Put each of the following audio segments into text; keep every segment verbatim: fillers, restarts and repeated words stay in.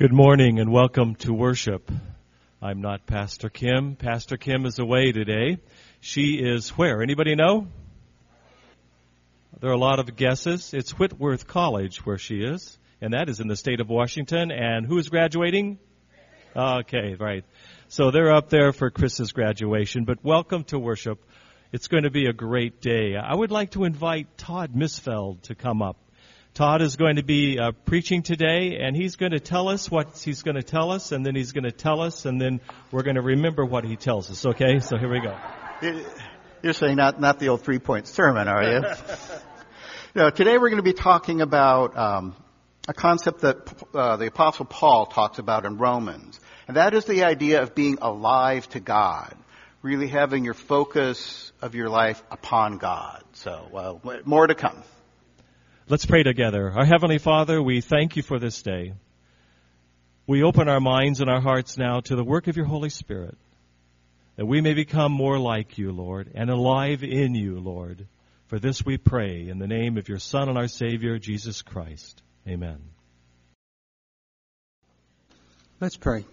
Good morning and welcome to worship. I'm not Pastor Kim. Pastor Kim is away today. She is where? Anybody know? There are a lot of guesses. It's Whitworth College where she is, and that is in the state of Washington. And who is graduating? Okay, right. So they're up there for Chris's graduation, but welcome to worship. It's going to be a great day. I would like to invite Todd Misfeld to come up. Todd is going to be uh, preaching today, and he's going to tell us what he's going to tell us, and then he's going to tell us, and then we're going to remember what he tells us, okay? So here we go. You're saying not, not the old three-point sermon, are you? No, today we're going to be talking about um, a concept that uh, the Apostle Paul talks about in Romans, and that is the idea of being alive to God, really having your focus of your life upon God. So uh, more to come. Let's pray together. Our Heavenly Father, we thank you for this day. We open our minds and our hearts now to the work of your Holy Spirit, that we may become more like you, Lord, and alive in you, Lord. For this we pray in the name of your Son and our Savior, Jesus Christ. Amen. Let's pray.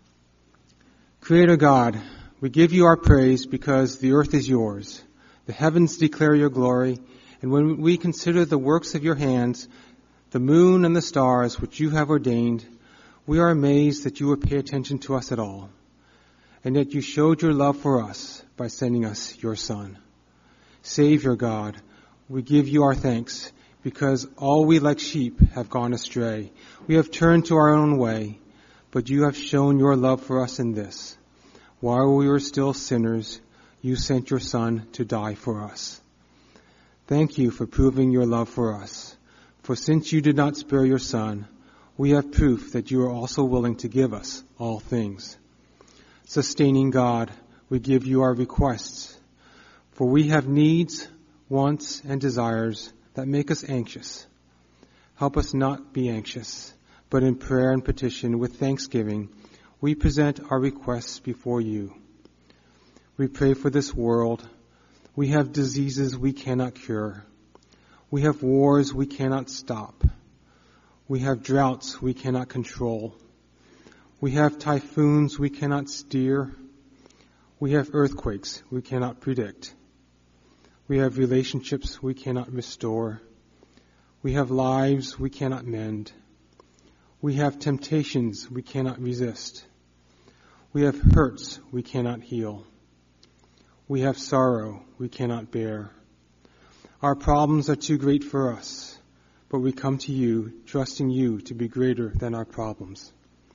Creator God, we give you our praise because the earth is yours. The heavens declare your glory. And when we consider the works of your hands, the moon and the stars which you have ordained, we are amazed that you would pay attention to us at all, and that you showed your love for us by sending us your Son. Savior God, we give you our thanks, because all we like sheep have gone astray. We have turned to our own way, but you have shown your love for us in this. While we were still sinners, you sent your Son to die for us. Thank you for proving your love for us. For since you did not spare your Son, we have proof that you are also willing to give us all things. Sustaining God, we give you our requests. For we have needs, wants, and desires that make us anxious. Help us not be anxious, but in prayer and petition with thanksgiving, we present our requests before you. We pray for this world. We have diseases we cannot cure. We have wars we cannot stop. We have droughts we cannot control. We have typhoons we cannot steer. We have earthquakes we cannot predict. We have relationships we cannot restore. We have lives we cannot mend. We have temptations we cannot resist. We have hurts we cannot heal. We have sorrow we cannot bear. Our problems are too great for us, but we come to you, trusting you to be greater than our problems.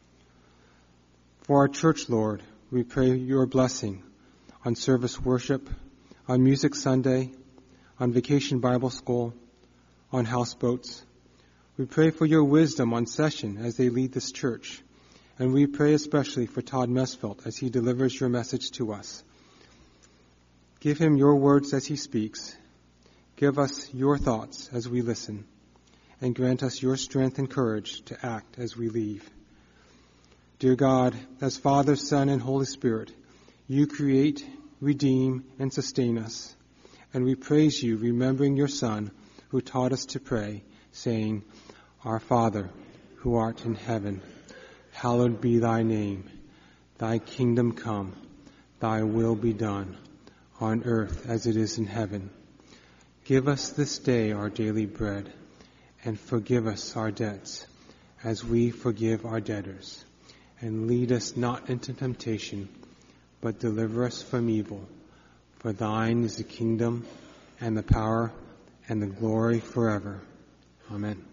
For our church, Lord, we pray your blessing on service worship, on Music Sunday, on Vacation Bible School, on houseboats. We pray for your wisdom on session as they lead this church, and we pray especially for Todd Mesfeld as he delivers your message to us. Give him your words as he speaks. Give us your thoughts as we listen. And grant us your strength and courage to act as we leave. Dear God, as Father, Son, and Holy Spirit, you create, redeem, and sustain us. And we praise you, remembering your Son, who taught us to pray, saying, Our Father, who art in heaven, hallowed be thy name. Thy kingdom come, thy will be done, on earth as it is in heaven. Give us this day our daily bread, and forgive us our debts, as we forgive our debtors. And lead us not into temptation, but deliver us from evil. For thine is the kingdom, and the power, and the glory forever. Amen.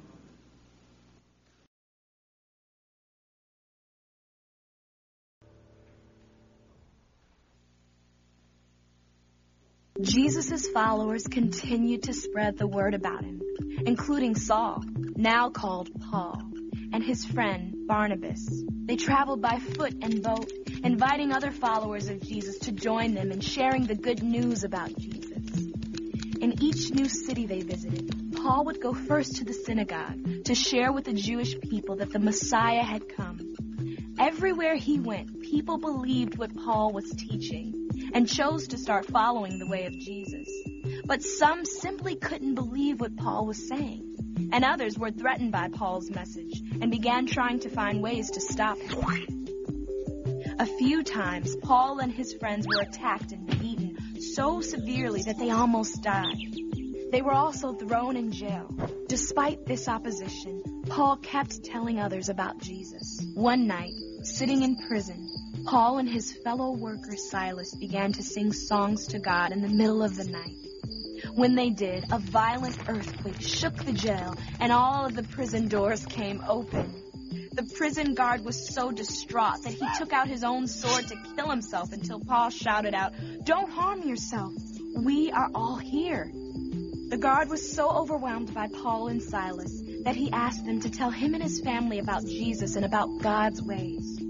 Jesus' followers continued to spread the word about him, including Saul, now called Paul, and his friend Barnabas. They traveled by foot and boat, inviting other followers of Jesus to join them in sharing the good news about Jesus. In each new city they visited, Paul would go first to the synagogue to share with the Jewish people that the Messiah had come. Everywhere he went, people believed what Paul was teaching and chose to start following the way of Jesus. But some simply couldn't believe what Paul was saying. and others were threatened by Paul's message and began trying to find ways to stop him. A few times, Paul and his friends were attacked and beaten so severely that they almost died. They were also thrown in jail. Despite this opposition, Paul kept telling others about Jesus. One night, sitting in prison, Paul and his fellow worker Silas began to sing songs to God in the middle of the night. When they did, a violent earthquake shook the jail, and all of the prison doors came open. The prison guard was so distraught that he took out his own sword to kill himself until Paul shouted out, "Don't harm yourself. We are all here." The guard was so overwhelmed by Paul and Silas that he asked them to tell him and his family about Jesus and about God's ways.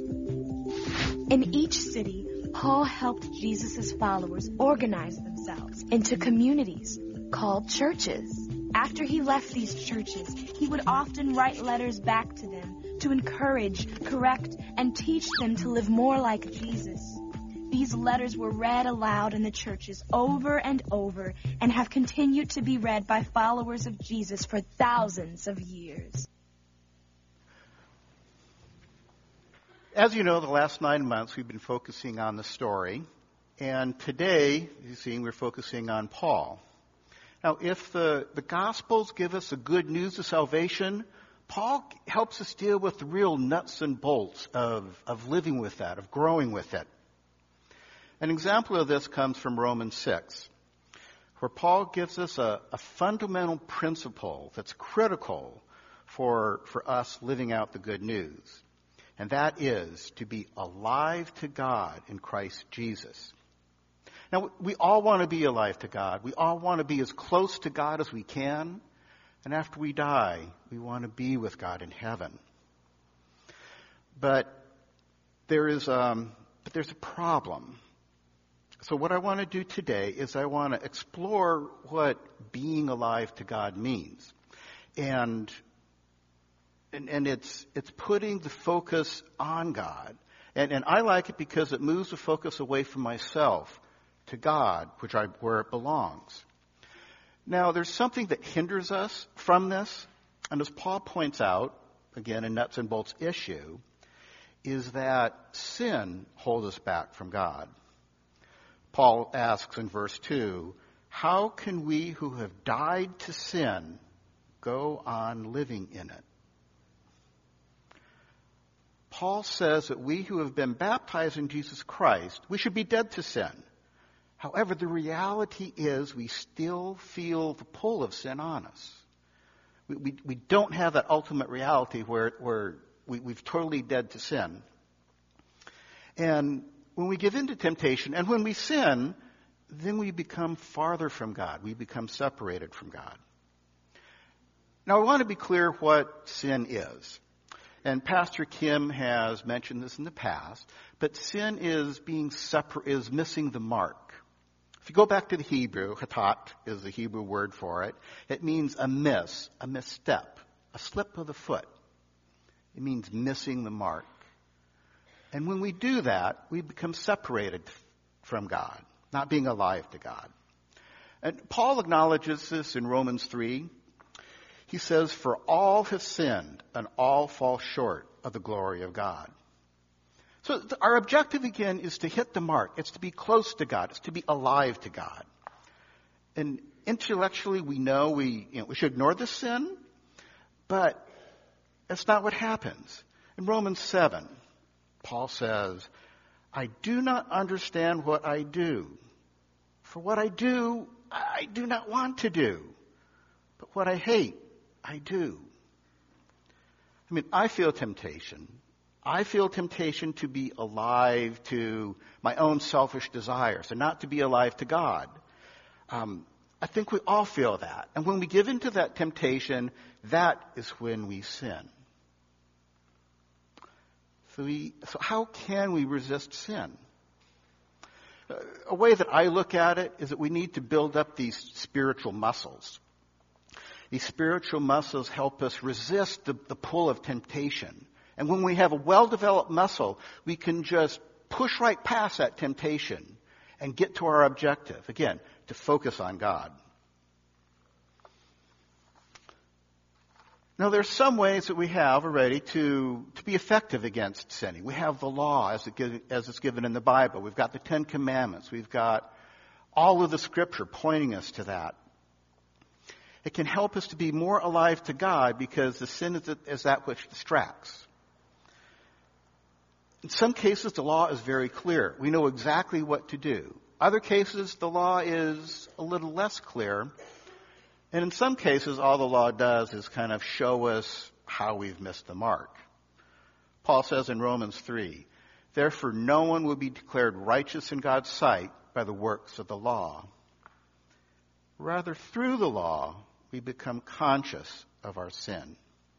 In each city, Paul helped Jesus' followers organize themselves into communities called churches. After he left these churches, he would often write letters back to them to encourage, correct, and teach them to live more like Jesus. These letters were read aloud in the churches over and over and have continued to be read by followers of Jesus for thousands of years. As you know, the last nine months we've been focusing on the story, and today, you see, we're focusing on Paul. Now, if the, the Gospels give us the good news of salvation, Paul helps us deal with the real nuts and bolts of, of living with that, of growing with it. An example of this comes from Romans six, where Paul gives us a, a fundamental principle that's critical for, for us living out the good news. And that is to be alive to God in Christ Jesus. Now, we all want to be alive to God. We all want to be as close to God as we can. And after we die, we want to be with God in heaven. But there is, um, but there's a problem. So what I want to do today is I want to explore what being alive to God means. And And, and it's it's putting the focus on God. And, and I like it because it moves the focus away from myself to God, which I, where it belongs. Now, there's something that hinders us from this. And as Paul points out, again, a nuts and bolts issue, is that sin holds us back from God. Paul asks in verse two, how can we who have died to sin go on living in it? Paul says that we who have been baptized in Jesus Christ, we should be dead to sin. However, the reality is we still feel the pull of sin on us. We, we, we don't have that ultimate reality where, where we, we've totally dead to sin. And when we give in to temptation and when we sin, then we become farther from God. We become separated from God. Now, I want to be clear what sin is. And Pastor Kim has mentioned this in the past, but sin is being separ- is missing the mark. If you go back to the Hebrew, hatat is the Hebrew word for it. It means a miss, a misstep, a slip of the foot. It means missing the mark. And when we do that, we become separated from God, not being alive to God. And Paul acknowledges this in Romans three. He says, for all have sinned and all fall short of the glory of God. So th- our objective again is to hit the mark. It's to be close to God. It's to be alive to God. And intellectually we know we, you know, we should ignore the sin, but that's not what happens. In Romans seven, Paul says, I do not understand what I do. For what I do, I do not want to do. But what I hate, I do. I mean, I feel temptation. I feel temptation to be alive to my own selfish desires and not to be alive to God. Um, I think we all feel that. And when we give into that temptation, that is when we sin. So, we, so how can we resist sin? A way that I look at it is that we need to build up these spiritual muscles. These spiritual muscles help us resist the, the pull of temptation. And when we have a well-developed muscle, we can just push right past that temptation and get to our objective. Again, to focus on God. Now, there's some ways that we have already to, to be effective against sinning. We have the law as, it, as it's given in the Bible. We've got the Ten Commandments. We've got all of the Scripture pointing us to that. It can help us to be more alive to God because the sin is, is that which distracts. In some cases, the law is very clear. We know exactly what to do. Other cases, the law is a little less clear. And in some cases, all the law does is kind of show us how we've missed the mark. Paul says in Romans three, therefore no one will be declared righteous in God's sight by the works of the law. Rather, through the law, we become conscious of our sin.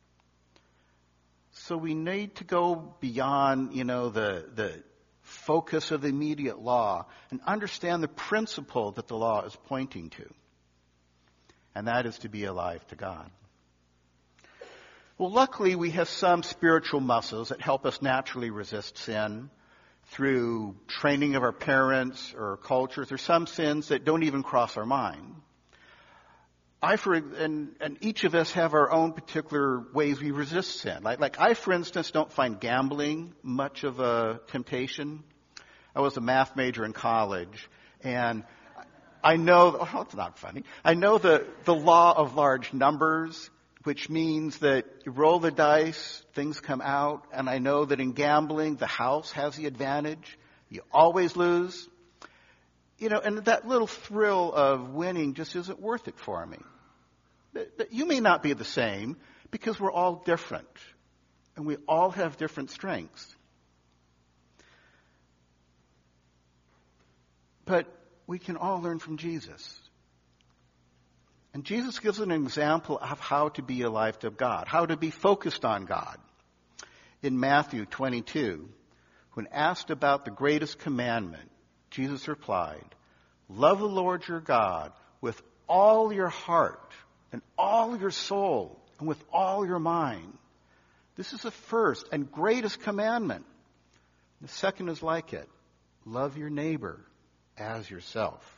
So we need to go beyond, you know, the, the focus of the immediate law and understand the principle that the law is pointing to. And that is to be alive to God. Well, luckily, we have some spiritual muscles that help us naturally resist sin through training of our parents or cultures. There's some sins that don't even cross our mind. I, for, and, and each of us have our own particular ways we resist sin. Like, like I, for instance, don't find gambling much of a temptation. I was a math major in college, and I know, oh, it's not funny. I know the, the law of large numbers, which means that you roll the dice, things come out, and I know that in gambling, the house has the advantage. You always lose. You know, and that little thrill of winning just isn't worth it for me. You may not be the same because we're all different, and we all have different strengths. But we can all learn from Jesus. And Jesus gives an example of how to be alive to God, how to be focused on God. In Matthew twenty-two, when asked about the greatest commandment, Jesus replied, love the Lord your God with all your heart and all your soul and with all your mind. This is the first and greatest commandment. The second is like it. Love your neighbor as yourself.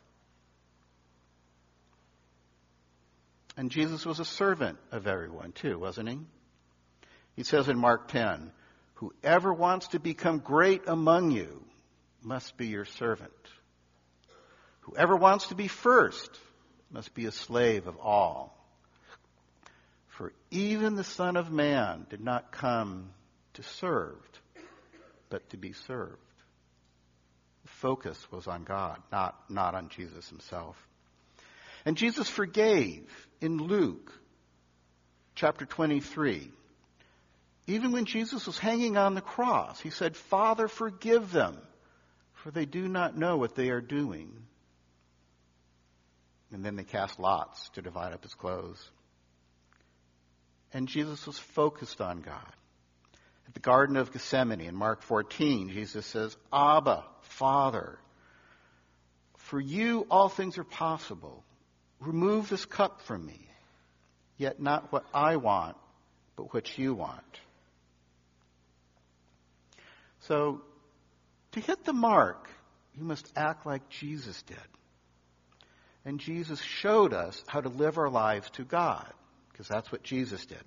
And Jesus was a servant of everyone too, wasn't he? He says in Mark ten, whoever wants to become great among you must be your servant. Whoever wants to be first must be a slave of all. For even the Son of Man did not come to serve, but to be served. The focus was on God, not, not on Jesus himself. And Jesus forgave in Luke chapter twenty-three. Even when Jesus was hanging on the cross, he said, Father, forgive them, for they do not know what they are doing. And then they cast lots to divide up his clothes. And Jesus was focused on God. At the Garden of Gethsemane in Mark fourteen, Jesus says, Abba, Father, for you all things are possible. Remove this cup from me, yet not what I want, but what you want. So, to hit the mark, you must act like Jesus did. And Jesus showed us how to live our lives to God, because that's what Jesus did.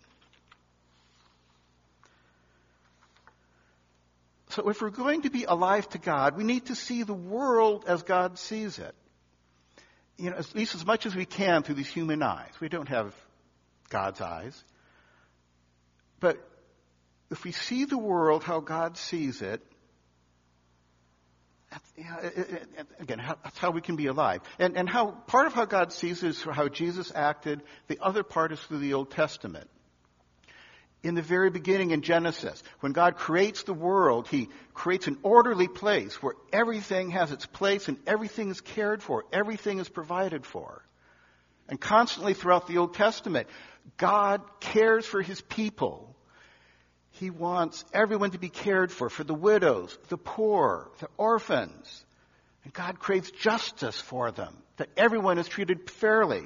So if we're going to be alive to God, we need to see the world as God sees it. You know, at least as much as we can through these human eyes. We don't have God's eyes. But if we see the world how God sees it, that's, you know, it, it, it, again, how, that's how we can be alive. And, and how part of how God sees it is how Jesus acted. The other part is through the Old Testament. In the very beginning in Genesis, when God creates the world, he creates an orderly place where everything has its place and everything is cared for, everything is provided for. And constantly throughout the Old Testament, God cares for his people. He wants everyone to be cared for, for the widows, the poor, the orphans. And God craves justice for them, that everyone is treated fairly.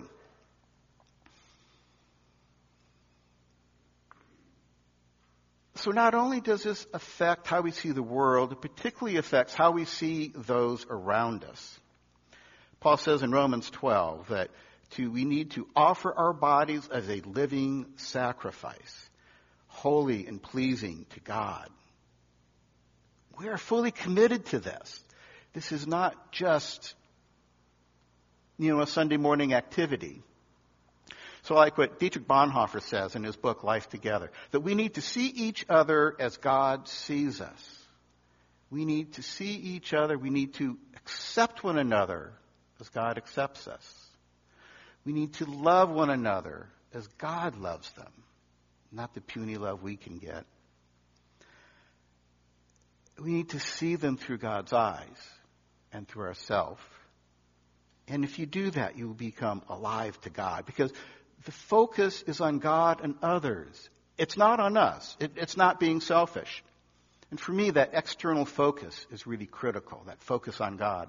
So not only does this affect how we see the world, it particularly affects how we see those around us. Paul says in Romans twelve that to, we need to offer our bodies as a living sacrifice, holy and pleasing to God. We are fully committed to this. This is not just, you know, a Sunday morning activity. So like what Dietrich Bonhoeffer says in his book, Life Together, that we need to see each other as God sees us. We need to see each other. We need to accept one another as God accepts us. We need to love one another as God loves them, not the puny love we can get. We need to see them through God's eyes and through ourselves. And if you do that, you will become alive to God, because the focus is on God and others. It's not on us. It, it's not being selfish. And for me, that external focus is really critical, that focus on God.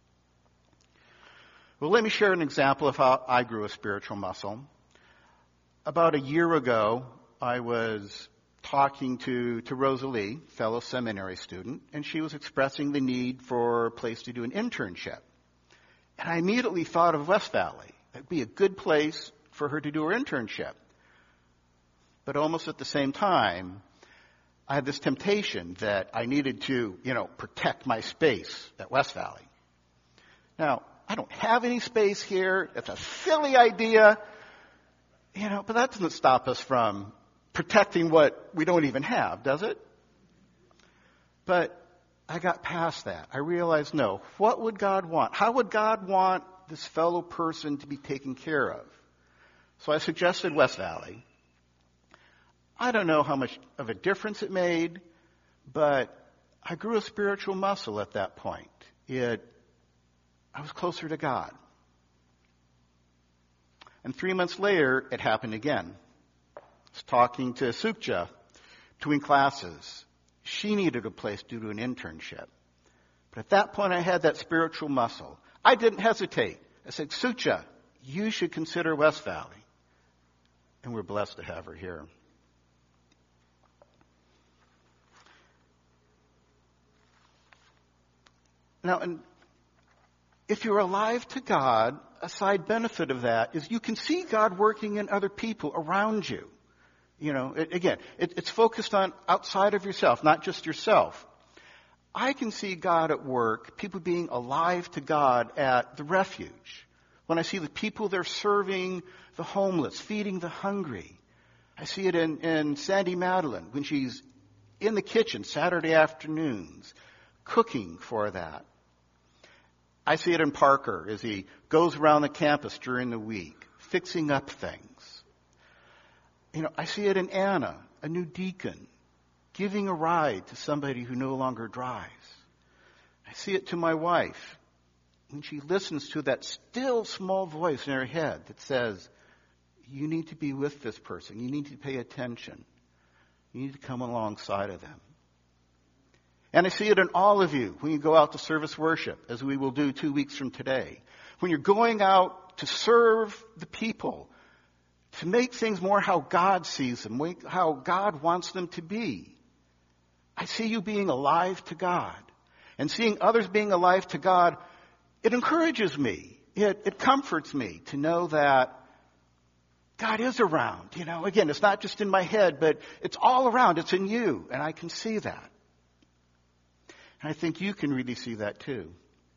Well, let me share an example of how I grew a spiritual muscle. About a year ago, I was talking to, to Rosalie, fellow seminary student, and she was expressing the need for a place to do an internship. And I immediately thought of West Valley. It'd be a good place for her to do her internship. But almost at the same time, I had this temptation that I needed to, you know, protect my space at West Valley. Now, I don't have any space here. It's a silly idea, you know, but that doesn't stop us from protecting what we don't even have, does it? But I got past that. I realized, no, what would God want? How would God want this fellow person to be taken care of? So I suggested West Valley. I don't know how much of a difference it made, but I grew a spiritual muscle at that point. It, I was closer to God. And three months later, it happened again. I was talking to Sukja between classes. She needed a place due to an internship. But at that point, I had that spiritual muscle. I didn't hesitate. I said, Sukja, you should consider West Valley. And we're blessed to have her here. Now, and if you're alive to God, a side benefit of that is you can see God working in other people around you. You know, it, again, it, it's focused on outside of yourself, not just yourself. I can see God at work, people being alive to God at the refuge. When I see the people there serving the homeless, feeding the hungry. I see it in, in Sandy Madeline when she's in the kitchen Saturday afternoons, cooking for that. I see it in Parker as he goes around the campus during the week, fixing up things. You know, I see it in Anna, a new deacon, giving a ride to somebody who no longer drives. I see it to my wife when she listens to that still small voice in her head that says, you need to be with this person. You need to pay attention. You need to come alongside of them. And I see it in all of you when you go out to service worship, as we will do two weeks from today. When you're going out to serve the people, to make things more how God sees them, how God wants them to be. I see you being alive to God. And seeing others being alive to God, it encourages me. It, it comforts me to know that God is around. You know, again, it's not just in my head, but it's all around. It's in you, and I can see that. And I think you can really see that too.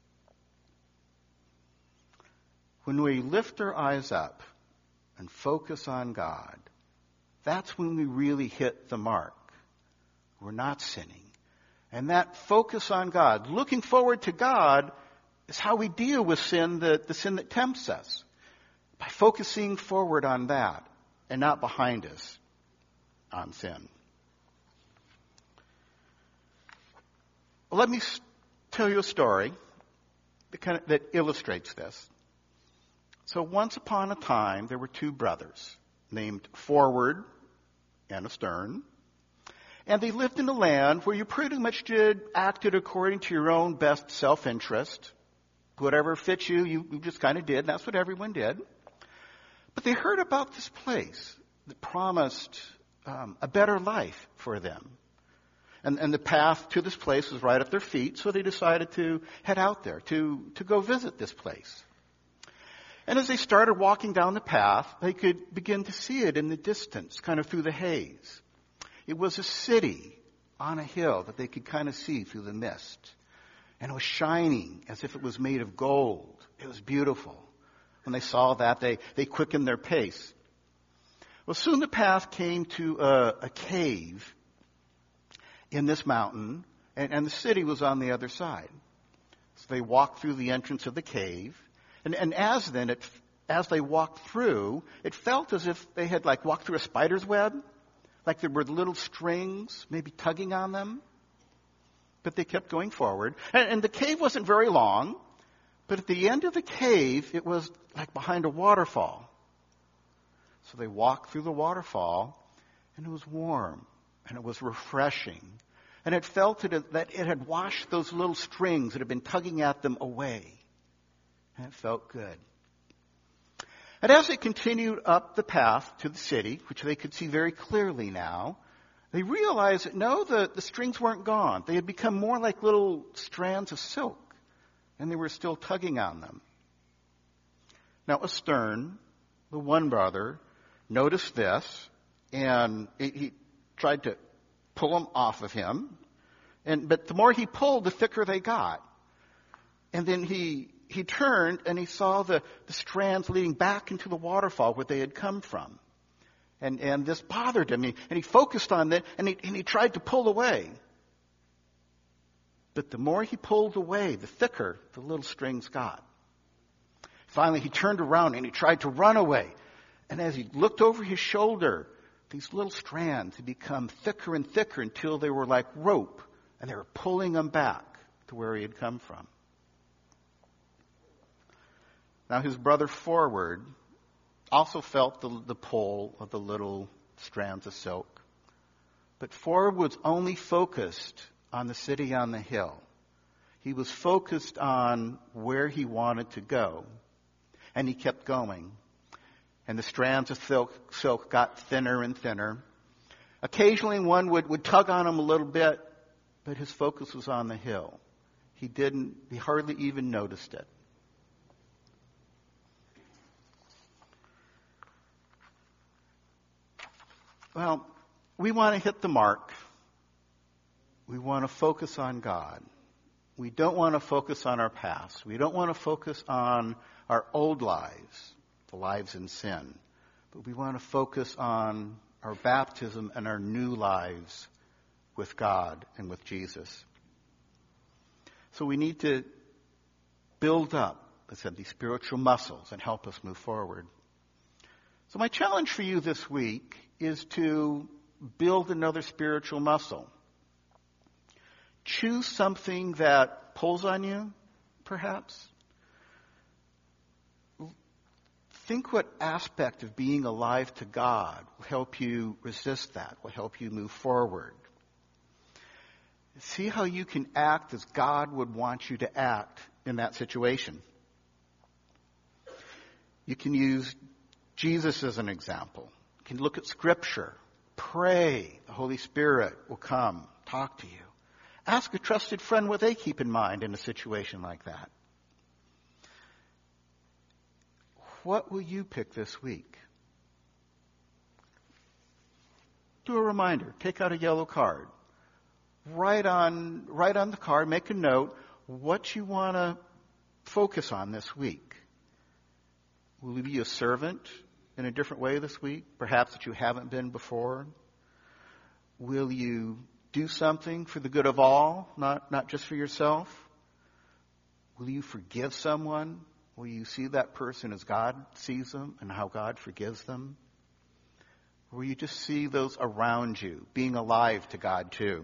When we lift our eyes up and focus on God, that's when we really hit the mark. We're not sinning. And that focus on God, looking forward to God, is how we deal with sin, the, the sin that tempts us. By focusing forward on that and not behind us on sin. Well, let me tell you a story that, kind of, that illustrates this. So once upon a time, there were two brothers named Forward and Astern. And they lived in a land where you pretty much did acted according to your own best self-interest. Whatever fits you, you, you just kind of did. And that's what everyone did. But they heard about this place that promised um, a better life for them. And, and the path to this place was right at their feet, so they decided to head out there to, to go visit this place. And as they started walking down the path, they could begin to see it in the distance, kind of through the haze. It was a city on a hill that they could kind of see through the mist. And it was shining as if it was made of gold. It was beautiful. When they saw that, they, they quickened their pace. Well, soon the path came to a, a cave in this mountain, and, and the city was on the other side. So they walked through the entrance of the cave. And, and as then, it, as they walked through, it felt as if they had like walked through a spider's web, like there were little strings maybe tugging on them. But they kept going forward. And, and the cave wasn't very long, but at the end of the cave, it was like behind a waterfall. So they walked through the waterfall, and it was warm, and it was refreshing. And it felt it, that it had washed those little strings that had been tugging at them away. And it felt good. And as they continued up the path to the city, which they could see very clearly now, they realized that no, the, the strings weren't gone. They had become more like little strands of silk, and they were still tugging on them. Now, Astern, the one brother, noticed this, and he, he tried to pull them off of him. And but the more he pulled, the thicker they got. And then he he turned and he saw the, the strands leading back into the waterfall where they had come from. And and this bothered him. He, and he focused on that, and he, and he tried to pull away. But the more he pulled away, the thicker the little strings got. Finally, he turned around and he tried to run away. And as he looked over his shoulder, these little strands had become thicker and thicker until they were like rope, and they were pulling him back to where he had come from. Now his brother Forward also felt the, the pull of the little strands of silk. But Forward was only focused on the city on the hill. He was focused on where he wanted to go. And he kept going. And the strands of silk, silk got thinner and thinner. Occasionally one would, would tug on him a little bit, but his focus was on the hill. He didn't, he hardly even noticed it. Well, we want to hit the mark. We want to focus on God. We don't want to focus on our past. We don't want to focus on our old lives, the lives in sin. But we want to focus on our baptism and our new lives with God and with Jesus. So we need to build up, as I said, these spiritual muscles and help us move forward. So my challenge for you this week is to build another spiritual muscle. Choose something that pulls on you, perhaps. Think what aspect of being alive to God will help you resist that, will help you move forward. See how you can act as God would want you to act in that situation. You can use Jesus as an example. You can look at Scripture. Pray. The Holy Spirit will come, talk to you. Ask a trusted friend what they keep in mind in a situation like that. What will you pick this week? Do a reminder. Take out a yellow card. Write on, write on the card, make a note, what you want to focus on this week. Will you be a servant in a different way this week, perhaps that you haven't been before? Will you do something for the good of all, not, not just for yourself? Will you forgive someone? Will you see that person as God sees them and how God forgives them? Or will you just see those around you being alive to God too?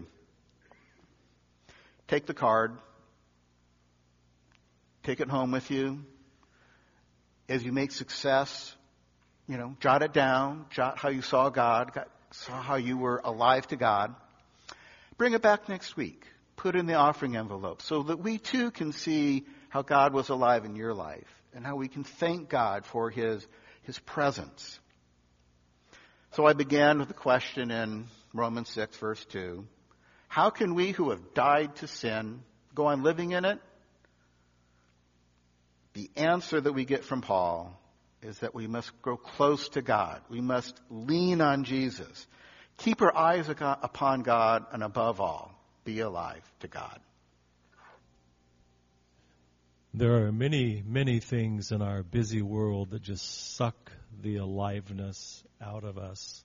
Take the card. Take it home with you. As you make success, you know, jot it down. Jot how you saw God, saw how you were alive to God. Bring it back next week. Put it in the offering envelope so that we too can see how God was alive in your life and how we can thank God for His, His presence. So I began with a question in Romans six, verse two. How can we who have died to sin go on living in it? the answer that we get from Paul is that we must grow close to God. We must lean on Jesus. Keep our eyes upon God, and above all, be alive to God. There are many, many things in our busy world that just suck the aliveness out of us.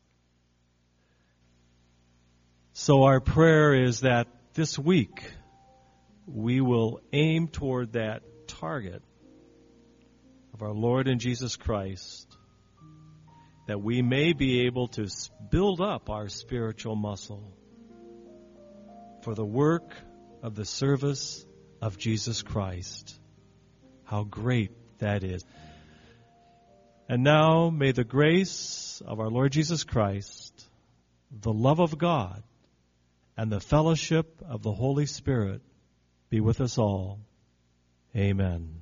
So our prayer is that this week we will aim toward that target of our Lord and Jesus Christ, that we may be able to build up our spiritual muscle for the work of the service of Jesus Christ. How great that is. And now may the grace of our Lord Jesus Christ, the love of God, and the fellowship of the Holy Spirit be with us all. Amen.